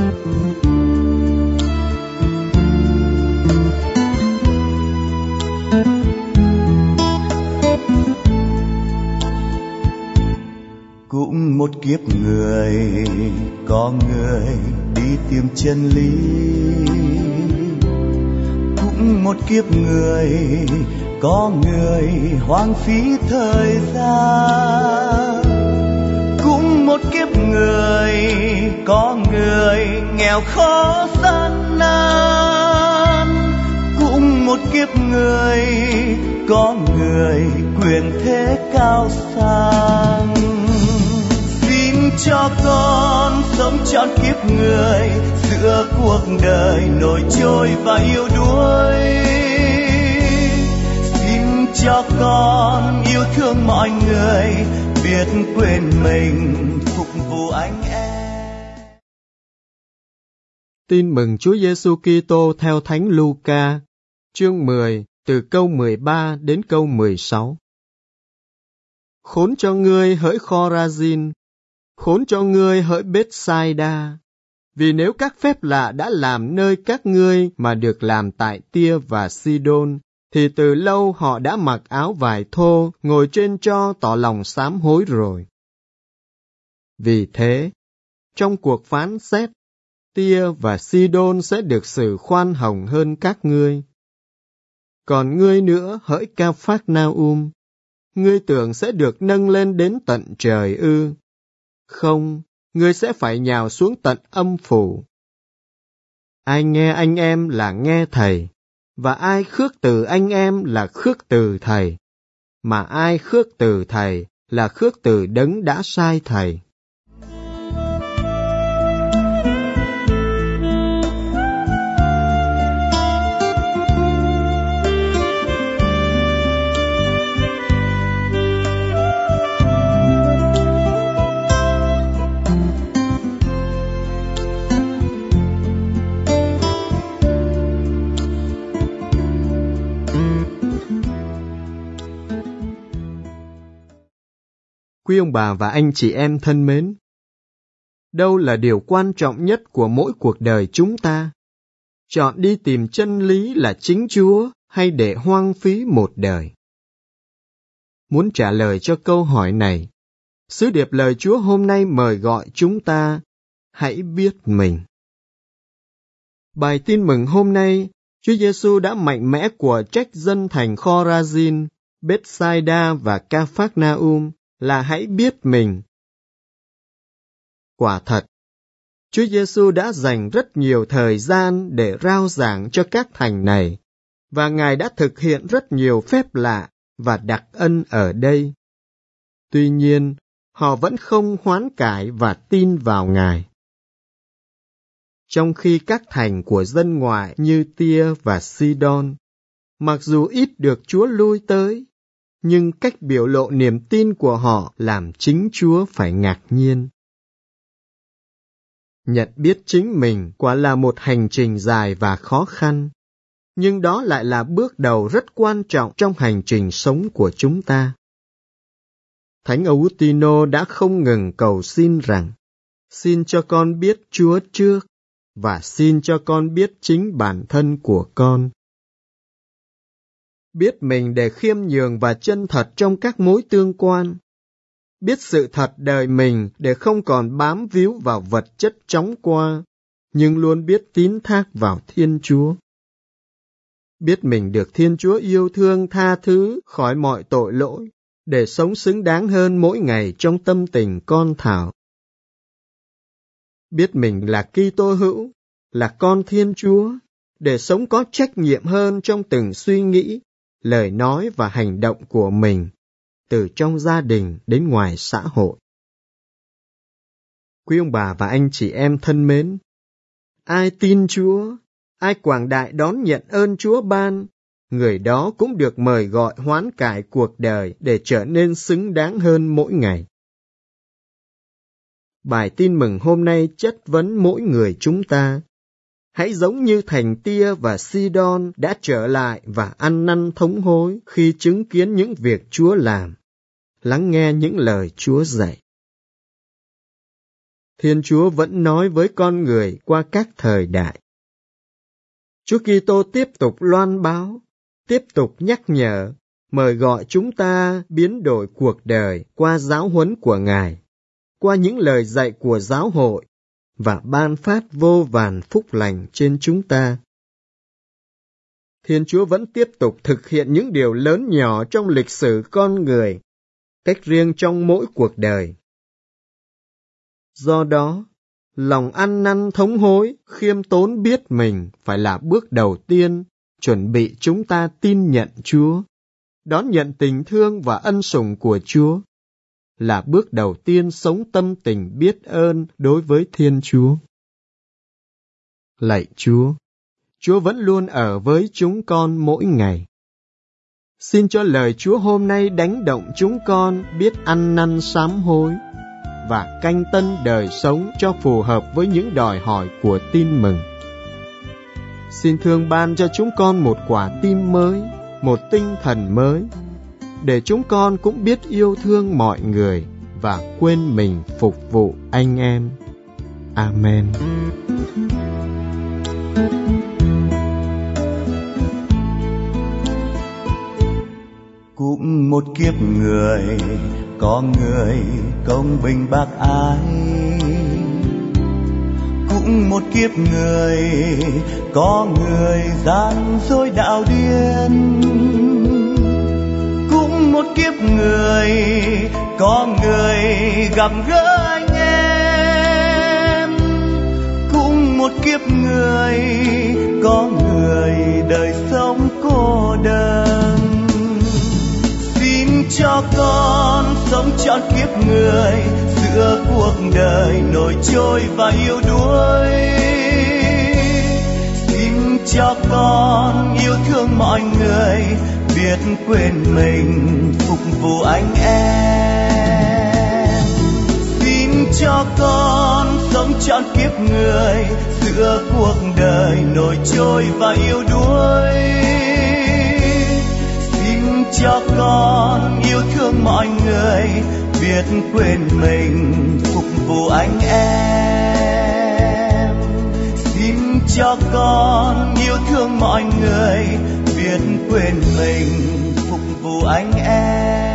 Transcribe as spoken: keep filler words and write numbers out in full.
Cũng một kiếp người, có người đi tìm chân lý. Cũng một kiếp người, có người hoang phí thời gian. Cũng một kiếp người, có người nghèo khó gian nan. Cũng một kiếp người, có người quyền thế cao sang. Cho con sống trọn kiếp người, giữa cuộc đời nổi trôi và yêu đuối. Xin cho con yêu thương mọi người, biết quên mình phục vụ anh em. Tin mừng Chúa Giêsu Kitô theo Thánh Luca, chương mười, từ câu mười ba đến câu mười sáu. Khốn cho ngươi hỡi Khorazin, khốn cho ngươi hỡi Bethsaida, vì nếu các phép lạ đã làm nơi các ngươi mà được làm tại Tia và Sidon, thì từ lâu họ đã mặc áo vải thô, ngồi trên tro tỏ lòng sám hối rồi. Vì thế, trong cuộc phán xét, Tia và Sidon sẽ được xử khoan hồng hơn các ngươi. Còn ngươi nữa hỡi Ca-phác-na-um, ngươi tưởng sẽ được nâng lên đến tận trời ư? Không, ngươi sẽ phải nhào xuống tận âm phủ. Ai nghe anh em là nghe thầy, và ai khước từ anh em là khước từ thầy, mà ai khước từ thầy là khước từ đấng đã sai thầy. Quý ông bà và anh chị em thân mến, đâu là điều quan trọng nhất của mỗi cuộc đời chúng ta? Chọn đi tìm chân lý là chính Chúa hay để hoang phí một đời? Muốn trả lời cho câu hỏi này, sứ điệp lời Chúa hôm nay mời gọi chúng ta hãy biết mình. Bài tin mừng hôm nay, Chúa Giêsu đã mạnh mẽ của trách dân thành Khorazin, Bethsaida và Ca-phác-na-um là hãy biết mình. Quả thật, Chúa Giêsu đã dành rất nhiều thời gian để rao giảng cho các thành này, và Ngài đã thực hiện rất nhiều phép lạ và đặc ân ở đây. Tuy nhiên, họ vẫn không hoán cải và tin vào Ngài. Trong khi các thành của dân ngoại như Tia và Sidon, mặc dù ít được Chúa lui tới, nhưng cách biểu lộ niềm tin của họ làm chính Chúa phải ngạc nhiên. Nhận biết chính mình quả là một hành trình dài và khó khăn, nhưng đó lại là bước đầu rất quan trọng trong hành trình sống của chúng ta. Thánh Augustino đã không ngừng cầu xin rằng, xin cho con biết Chúa trước, và xin cho con biết chính bản thân của con. Biết mình để khiêm nhường và chân thật trong các mối tương quan. Biết sự thật đời mình để không còn bám víu vào vật chất chóng qua, nhưng luôn biết tín thác vào Thiên Chúa. Biết mình được Thiên Chúa yêu thương tha thứ khỏi mọi tội lỗi, để sống xứng đáng hơn mỗi ngày trong tâm tình con thảo. Biết mình là Kitô hữu, là con Thiên Chúa, để sống có trách nhiệm hơn trong từng suy nghĩ, lời nói và hành động của mình, từ trong gia đình đến ngoài xã hội. Quý ông bà và anh chị em thân mến, ai tin Chúa, ai quảng đại đón nhận ơn Chúa ban, người đó cũng được mời gọi hoán cải cuộc đời để trở nên xứng đáng hơn mỗi ngày. Bài tin mừng hôm nay chất vấn mỗi người chúng ta. Hãy giống như thành Tia và Sidon đã trở lại và ăn năn thống hối khi chứng kiến những việc Chúa làm, lắng nghe những lời Chúa dạy. Thiên Chúa vẫn nói với con người qua các thời đại. Chúa Kitô tiếp tục loan báo, tiếp tục nhắc nhở, mời gọi chúng ta biến đổi cuộc đời qua giáo huấn của Ngài, qua những lời dạy của giáo hội và ban phát vô vàn phúc lành trên chúng ta. Thiên Chúa vẫn tiếp tục thực hiện những điều lớn nhỏ trong lịch sử con người, cách riêng trong mỗi cuộc đời. Do đó, lòng ăn năn thống hối, khiêm tốn biết mình phải là bước đầu tiên chuẩn bị chúng ta tin nhận Chúa, đón nhận tình thương và ân sủng của Chúa, là bước đầu tiên sống tâm tình biết ơn đối với Thiên Chúa. Lạy Chúa, Chúa vẫn luôn ở với chúng con mỗi ngày. Xin cho lời Chúa hôm nay đánh động chúng con biết ăn năn sám hối và canh tân đời sống cho phù hợp với những đòi hỏi của tin mừng. Xin thương ban cho chúng con một quả tim mới, một tinh thần mới, để chúng con cũng biết yêu thương mọi người và quên mình phục vụ anh em. Amen. Cũng một kiếp người, có người công bình bác ái. Cũng một kiếp người, có người gian dối đạo điên. Cũng một kiếp người, có người gặp gỡ anh em. Cũng một kiếp người, có người đời sống cô đơn. Xin cho con sống trọn kiếp người, giữa cuộc đời nổi trôi và yêu đuối. Xin cho con yêu thương mọi người, biết quên mình phục vụ anh em. Xin cho con sống trọn kiếp người, giữa cuộc đời nổi trôi và yêu đuối. Xin cho con yêu thương mọi người, biết quên mình phục vụ anh em. Xin cho con yêu thương mọi người, biết quên mình phục vụ anh em.